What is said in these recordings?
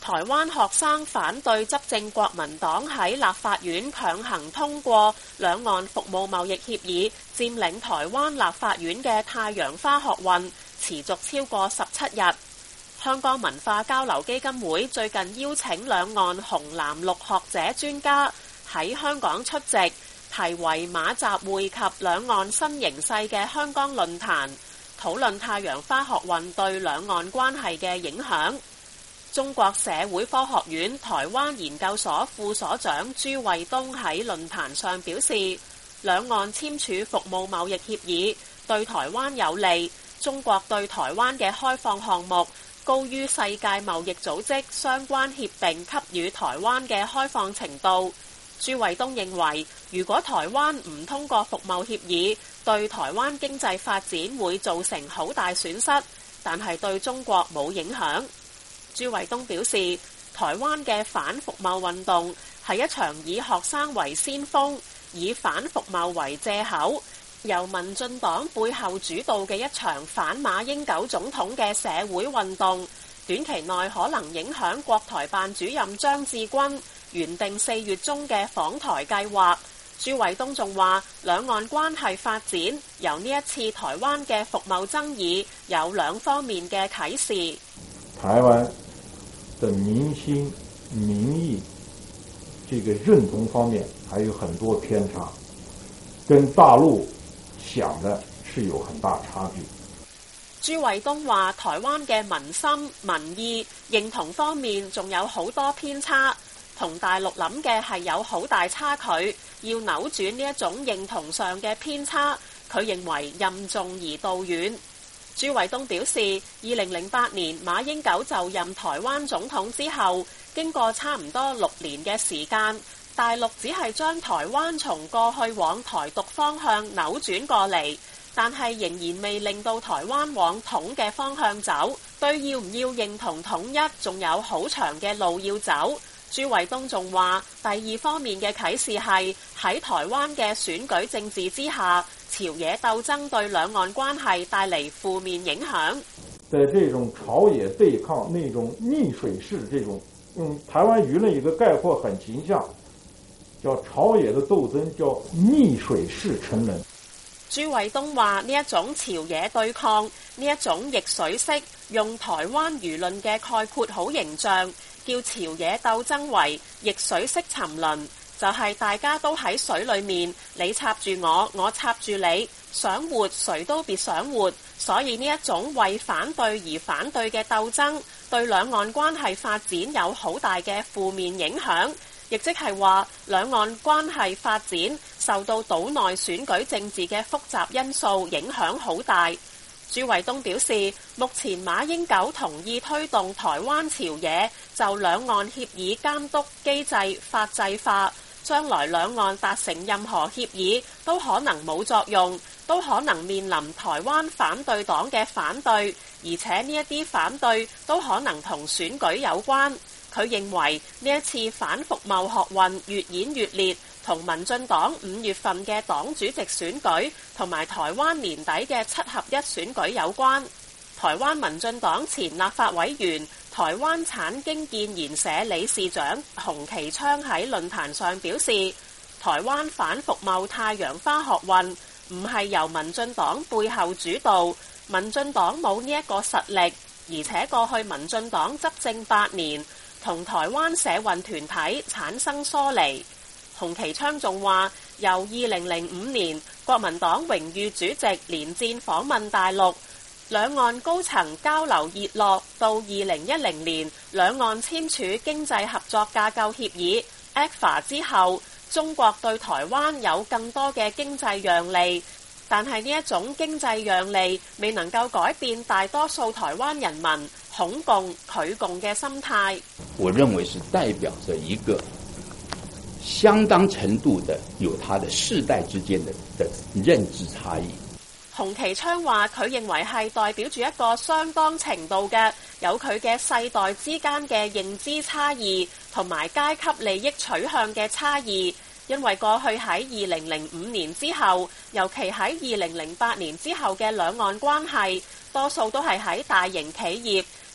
台灣學生反對執政國民黨喺立法院強行通過兩岸服務貿易協議，佔領台灣立法院嘅太陽花學運持續超過17日。香港文化交流基金會最近邀請兩岸紅藍綠學者專家喺香港出席，題為馬習會及兩岸新形勢嘅香港論壇，討論太陽花學運對兩岸關係嘅影響。中國社會科學院台灣研究所副所長朱衛東喺論壇上表示，兩岸簽署服務貿易協議對台灣有利，中國對台灣嘅開放項目高於世界貿易組織相關協定給予台灣嘅開放程度。朱衛東認為，如果台灣唔通過服貿協議，對台灣經濟發展會造成好大損失，但係對中國冇影響。朱衛東表示，台灣嘅反服貿運動係一場以學生為先鋒，以反服貿為藉口，由民進黨背後主導嘅一場反馬英九總統嘅社會運動，短期內可能影響國台辦主任張志軍原定4月中嘅訪台計劃。朱衛東仲話，兩岸關係發展由呢一次台灣嘅服貿爭議有兩方面嘅啟示。 台灣的民心民意這個認同方面還有很多偏差，跟大陸想的是有很大差距。 朱衛東話，台灣嘅民心民意認同方面仲有好多偏差，同大陸諗嘅係有好大差距，要扭轉呢一種認同上嘅偏差，佢認為任重而道遠。朱衛東表示，2008年馬英九就任台灣總統之後，經過差唔多6年嘅時間，大陸只係將台灣從過去往台獨方向扭轉過嚟，但係仍然未令到台灣往統嘅方向走。對要唔要認同統一，仲有好長嘅路要走。朱衛東仲話，第二方面嘅啟示係喺台灣嘅選舉政治之下，朝野鬥爭對兩岸關係帶嚟負面影響。 在這種朝野對抗、那種逆水式這種，用台灣輿論一個概括很形象，叫朝野的鬥爭叫逆水式沉淪。 朱衛東話，呢一種朝野對抗，呢一種逆水式，用台灣輿論嘅概括好形象，叫朝野鬥爭為逆水式沉淪，就係大家都喺水裏面，你插住我，我插住你，想活誰都別想活，所以呢一種為反對而反對嘅鬥爭，對兩岸關係發展有好大嘅負面影響，亦即係話兩岸關係發展受到島內選舉政治嘅複雜因素影響好大。朱衛東表示，目前馬英九同意推動台灣朝野就兩岸協議監督機制法制化，將來兩岸達成任何協議都可能冇作用，都可能面臨台灣反對黨嘅反對，而且呢一啲反對都可能同選舉有關。佢認為呢一次反服貿學運越演越烈，同民進黨5月份嘅黨主席選舉同埋台灣年底嘅7合1選舉有關。台灣民進黨前立法委員、台灣產經建研社理事長洪其昌喺論壇上表示，台灣反服貿太陽花學運唔係由民進黨背後主導，民進黨冇呢一個實力，而且過去民進黨執政8年，同台灣社運團體產生疏離。洪其昌仲話，由2005年國民黨榮譽主席連戰訪問大陸，兩岸高層交流熱絡，到2010年兩岸簽署經濟合作架構協議 ECFA 之後，中國對台灣有更多嘅經濟讓利，但係呢一種經濟讓利未能夠改變大多數台灣人民恐共拒共嘅心態。 我認為是代表着一個相當程度的有它的世代之間的認知差異。 洪其昌話，佢認為係代表住一個相當程度嘅有佢嘅世代之間嘅認知差異同埋階級利益取向嘅差異，因為過去喺2005年之後，尤其喺2008年之後嘅兩岸關係，多數都係喺大型企業、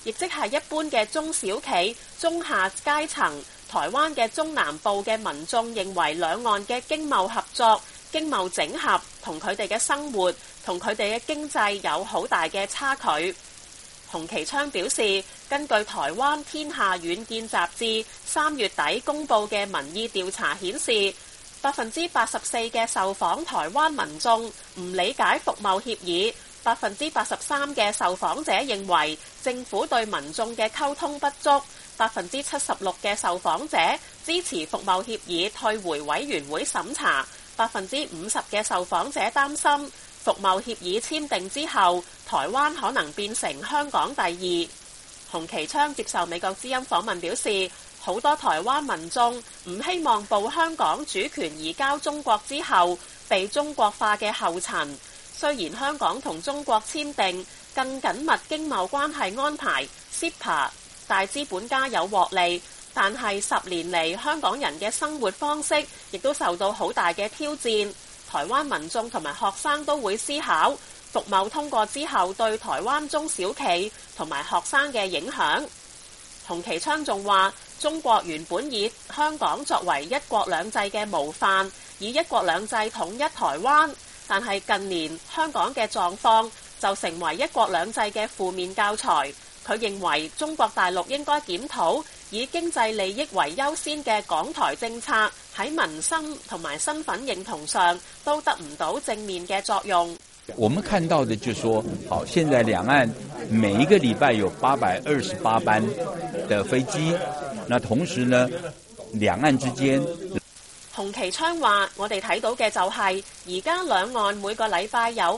亦即係一般嘅中小企、中下階層。台灣嘅中南部嘅民眾認為兩岸嘅經貿合作、經貿整合同佢哋嘅生活同佢哋嘅經濟有好大嘅差距。洪其昌表示，根據台灣天下遠見雜誌3月底公佈嘅民意調查顯示，84%嘅受訪台灣民眾唔理解服貿協議，83%嘅受訪者認為政府對民眾嘅溝通不足，76%嘅受訪者支持服貿協議退回委員會審查，50%嘅受訪者擔心服貿協議簽訂之後，台灣可能變成香港第二。洪其昌接受美國之音訪問表示，好多台灣民眾唔希望步香港主權移交中國之後被中國化嘅後塵。雖然香港同中國簽訂更緊密經貿關係安排 CEPA， 大資本家有獲利，但係10年嚟香港人嘅生活方式亦都受到好大嘅挑戰。台灣民眾同埋學生都會思考服貿通過之後對台灣中小企同埋學生嘅影響。洪其昌仲話，中國原本以香港作為一國兩制嘅模範，以一國兩制統一台灣，但係近年香港嘅狀況就成為一國兩制嘅負面教材。佢認為中國大陸應該檢討以經濟利益為優先嘅港台政策，喺民生同埋身份認同上都得唔到正面嘅作用。 我們看到的就是說，好，現在兩岸每一個禮拜有828班的飛機，那同時呢，兩岸之間， 洪其昌話：我哋睇到嘅就係而家兩岸每個禮拜有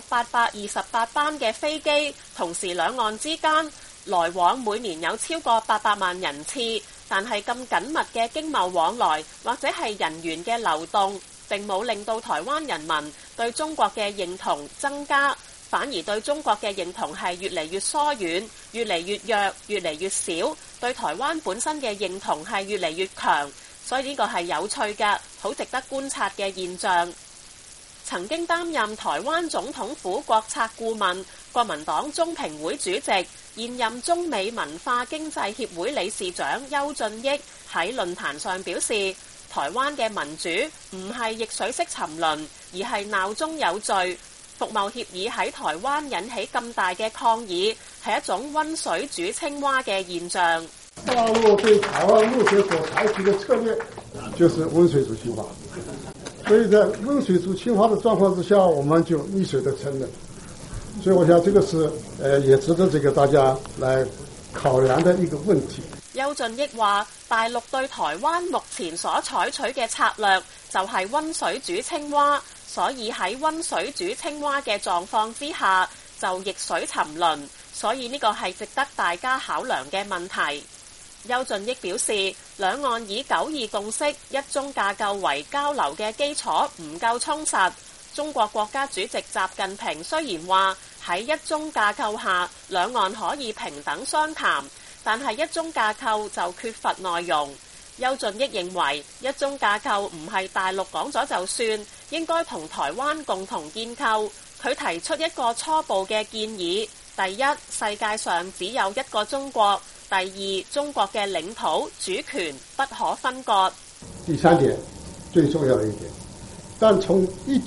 828班嘅飛機，同時兩岸之間來往每年有超過800萬人次，但係咁緊密嘅經貿往來或者係人員嘅流動，並冇令到台灣人民對中國嘅認同增加，反而對中國嘅認同係越嚟越疏遠、越嚟越弱、越嚟越少，對台灣本身嘅認同係越嚟越強，所以呢個係有趣嘅、好值得觀察嘅現象。曾經擔任台灣總統府國策顧問、國民黨中評會主席、現任中美文化經濟協會理事長邱俊益喺論壇上表示，台灣嘅民主唔係逆水式沉淪，而係鬧中有序。服貿協議喺台灣引起咁大嘅抗議，係一種溫水煮青蛙嘅現象。 大陸對台灣目前所採取的策略就是溫水煮青蛙，所以在溫水煮青蛙的狀況之下，我們就逆水的沉淪。所以我想這個是也值得大家來考量的一個問題。 邱俊益話：大陸對台灣目前所採取嘅策略就係溫水煮青蛙，所以喺溫水煮青蛙嘅狀況之下就逆水沉淪，所以呢個係值得大家考量嘅問題。邱俊益表示，兩岸以9·2共識、一中架構為交流嘅基礎唔夠充實。中國國家主席習近平雖然話喺一中架構下兩岸可以平等相談，但係一中架構就缺乏內容。邱俊益認為一中架構唔係大陸講咗就算，應該同台灣共同建構。佢提出一個初步嘅建議：第一，世界上只有一個中國；第二，中國嘅領土主權不可分割。 第三點，最重要的一點，但從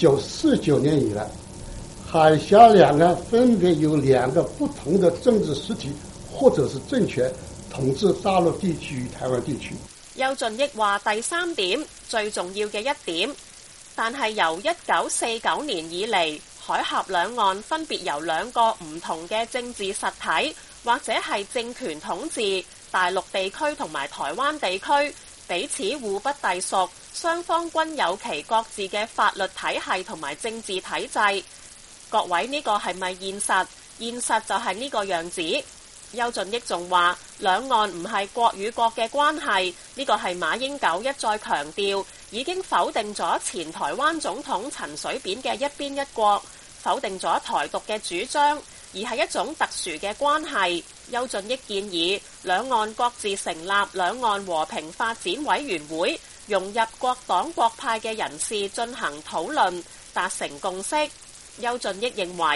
1949年以來，海峽兩岸分別有兩個不同的政治實體或者是政權統治大陸地區與台灣地區。 邱俊益話：第三點最重要嘅一點，但係由1949年以嚟，海峽兩岸分別由兩個唔同嘅政治實體或者係政權統治，大陸地區同埋台灣地區彼此互不隸屬，雙方均有其各自嘅法律體系同埋政治體制。各位，呢個係咪現實？現實就係呢個樣子。邱俊益仲話，兩岸唔係國與國嘅關係，呢個係馬英九一再強調，已經否定咗前台灣總統陳水扁嘅一邊一國，否定咗台獨嘅主張，而係一種特殊嘅關係。邱俊益建議兩岸各自成立兩岸和平發展委員會，融入各黨各派嘅人士進行討論，達成共識。邱俊益認為，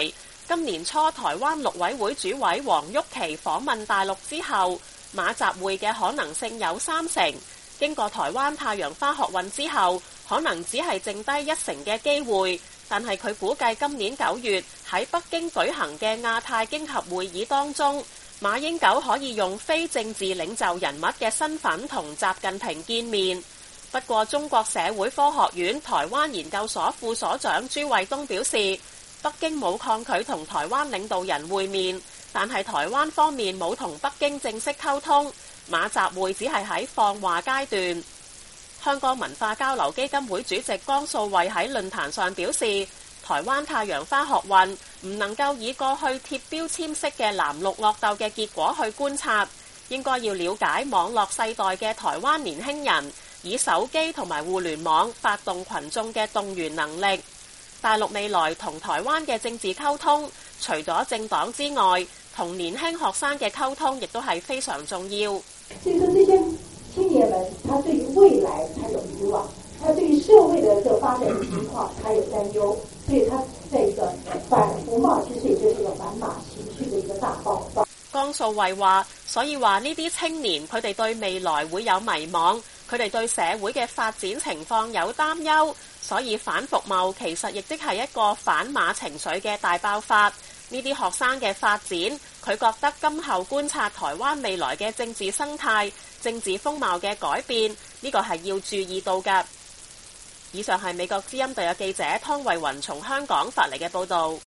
今年初台灣陸委會主委黃郁琪訪問大陸之後，馬習會嘅可能性有30%，經過台灣太陽花學運之後，可能只係剩低1成嘅機會。但係佢估計今年9月喺北京舉行嘅亞太經合會議當中，馬英九可以用非政治領袖人物嘅身份同習近平見面。不過，中國社會科學院台灣研究所副所長朱衛東表示，北京冇抗拒同台灣領導人會面，但係台灣方面冇同北京正式溝通，馬習會只係喺放話階段。香港文化交流基金會主席江素慧喺論壇上表示，台灣太陽花學運唔能夠以過去貼標籤式嘅藍綠惡鬥嘅結果去觀察，應該要了解網絡世代嘅台灣年輕人以手機同埋互聯網發動群眾嘅動員能力。大陸未來同台灣嘅政治溝通，除咗政黨之外，同年輕學生嘅溝通亦都係非常重要。 所以說這些青年們，他對於未來他有希望，他對於社會的這個發展的情況他有擔憂，所以他在一個反服貿，其實也就是一個反馬情緒的一個大爆發。 江素慧話，所以話呢啲青年佢哋對未來會有迷茫，佢哋對社會嘅發展情況有擔憂，所以反服貿其實亦即係一個反馬情緒嘅大爆發。呢啲學生嘅發展，佢覺得今後觀察台灣未來嘅政治生態、政治風貌嘅改變，呢個係要注意到㗎。以上係美國之音特約記者湯慧雲從香港發嚟嘅報導。